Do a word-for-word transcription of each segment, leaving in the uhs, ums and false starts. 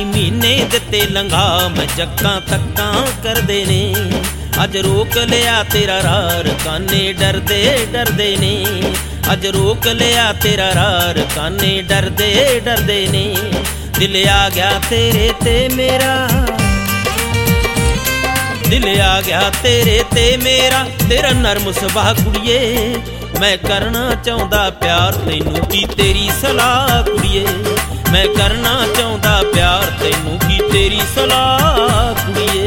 महीने दिते लंघा मैं जक्कां तक्कां करदे ने अज रोक लिया तेरा रार काने डरदे डरदे ने अज रोक लिया तेरा रार काने डरदे डरदे ने दिल आ गया तेरे ते मेरा दिल आ गया तेरे ते मेरा तेरा नरम सुभाऽ कुड़िए मैं करना चाहुंदा प्यार तैनू की तेरी सलाह कुड़िए मैं करना चाहुंदा प्यार तैनू की तेरी सलाह कुड़िए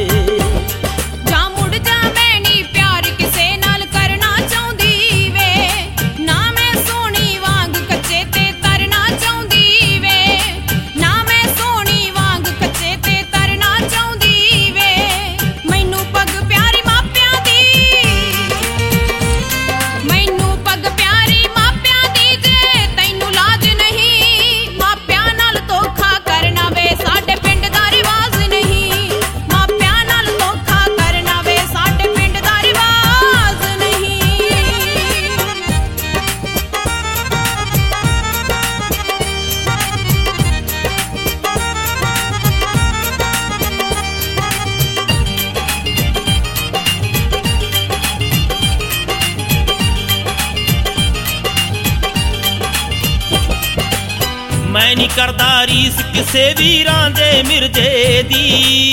मैं नहीं करदा रीस किसे भी रांझे मिर्जे दी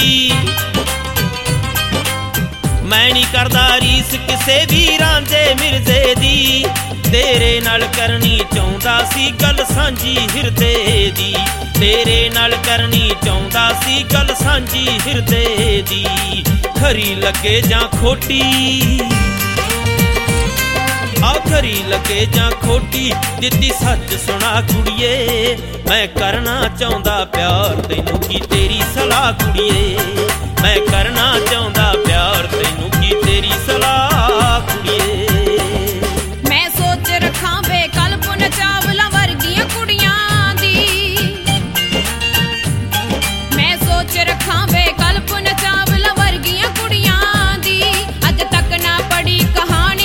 मैं नहीं करदा रीस किसे भी रांझे मिर्जे दी तेरे नाल करनी चाहुंदा सी गल सांझी हिरदे दी तेरे नाल करनी चाहुंदा सी गल सांझी हिरदे दी खरी लगे जां खोटी आखरी लगे जां खोटी दित्ती सच सुना कुड़िए मैं करना चाहुंदा प्यार तैनू की तेरी सलाह कुड़िए मैं करना चाहुंदा प्यार तैनू की तेरी सलाह कुड़िए मैं सोच रखां वे कल्पना चावला वर्गियां कुड़ियां दी मैं सोच रखां वे कल्पना चावला वर्गियां कुड़ियां दी अज तक ना पढ़ी कहानी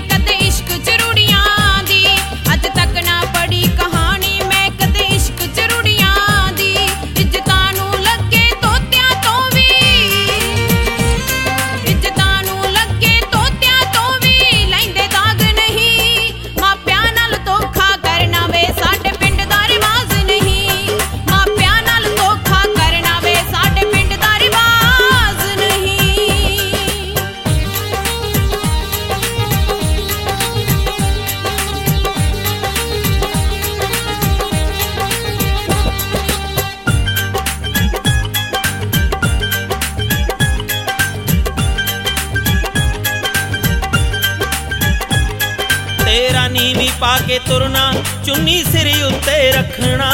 तेरा नीवी पाके तुरना चुन्नी सिर उत्ते रखना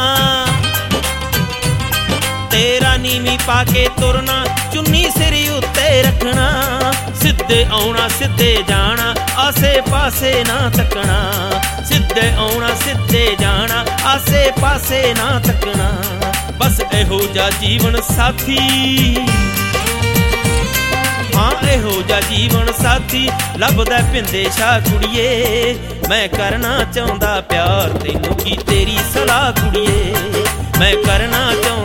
तेरा नीवी पाके तुरना चुन्नी सिर उत्ते रखना सिद्धे आउणा सिद्धे जाना आसे पासे ना तकना सिद्धे आउणा सिद्धे जाना आसे पासे ना तकना बस एहो जा जीवन साथी हाँ एहो जा जीवन साथी लभदा पिंदे शाह कुड़िए मैं करना चाहुंदा प्यार तैनू की तेरी सलाह कुड़िए मैं करना चाहुंदा